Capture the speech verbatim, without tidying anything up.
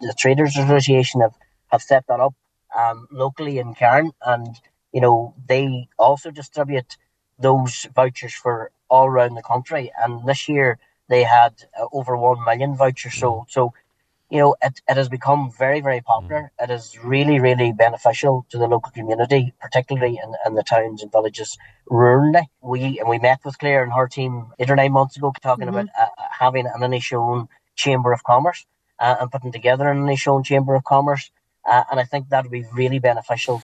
the Traders Association have, have set that up um, locally in Cairn, and you know they also distribute those vouchers for all around the country. And this year they had uh, over one million vouchers sold. So you know, it, it has become very, very popular. It is really, really beneficial to the local community, particularly in, in the towns and villages rurally. We and we met with Claire and her team eight or nine months ago talking Mm-hmm. about uh, having an Inishowen Chamber of Commerce uh, and putting together an Inishowen Chamber of Commerce. Uh, and I think that would be really beneficial